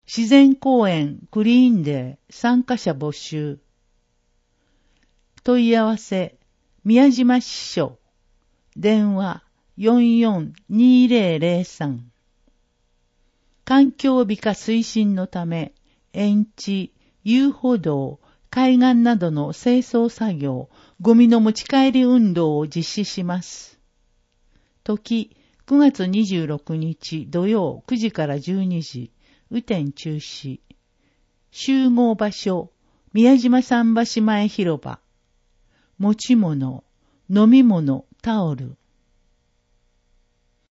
自然公園クリーンデー参加者募集。問い合わせ、宮島支所。電話442003。環境美化推進のため、園地、遊歩道、海岸などの清掃作業、ゴミの持ち帰り運動を実施します。時、9月26日土曜9時から12時、雨天中止。集合場所、宮島桟橋前広場。持ち物、飲み物、タオル、